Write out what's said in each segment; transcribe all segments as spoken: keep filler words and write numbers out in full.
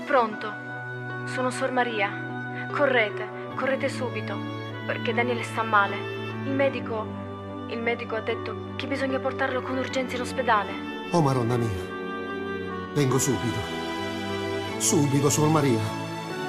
Pronto? Sono Sor Maria. Correte, correte subito, perché Daniele sta male. Il medico... il medico ha detto che bisogna portarlo con urgenza in ospedale. Oh, Maronna mia. Vengo subito. Subito, Sor Maria.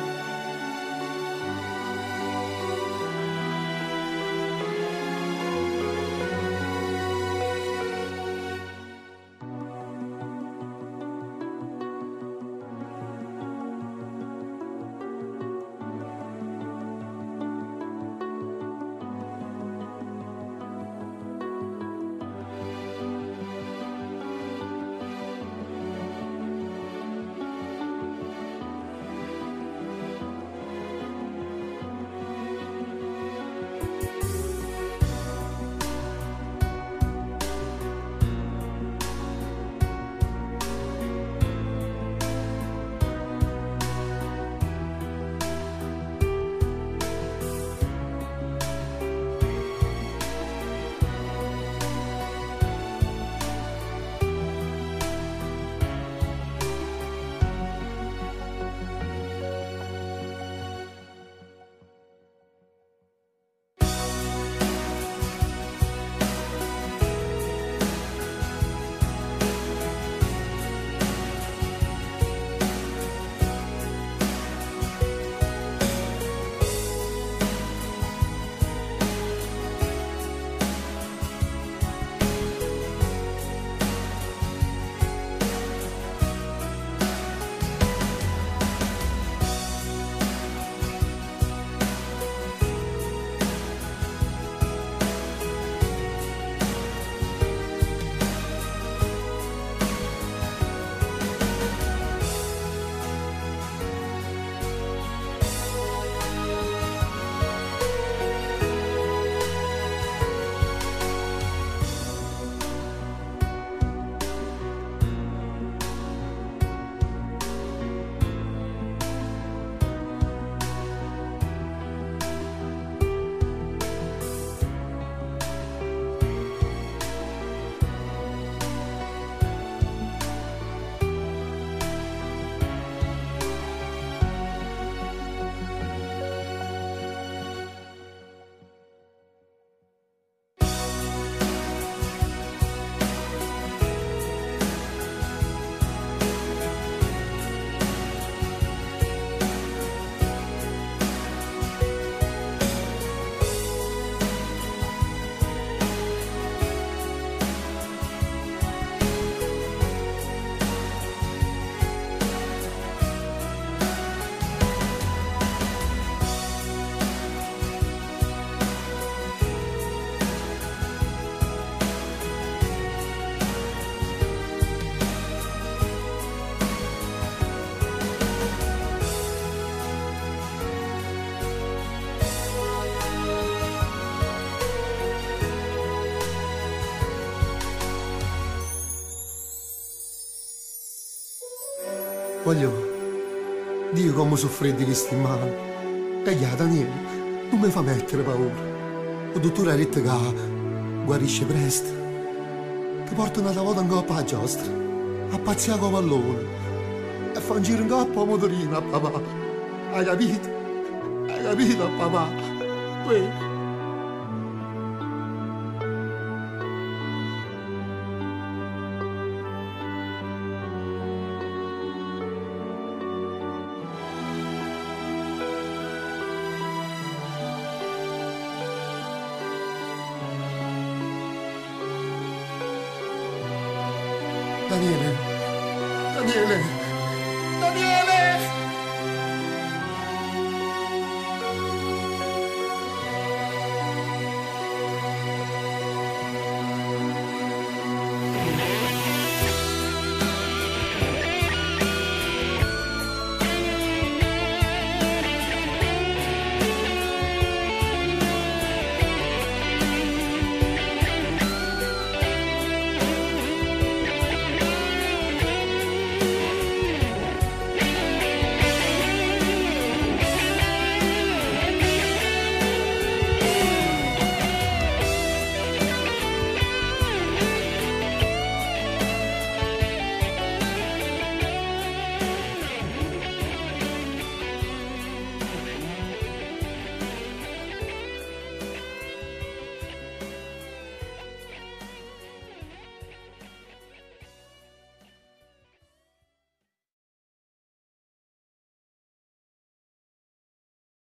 Voglio... Dio come soffrì di questi mali. E gli Daniele, non mi fa mettere paura. Il dottore ha detto che guarisce presto. Ti portano una volta in coppa a giostra, a pazziare con pallone e fa un giro in coppa a motorino a papà. Hai capito? Hai capito, papà? Uè. Daniele, Daniele.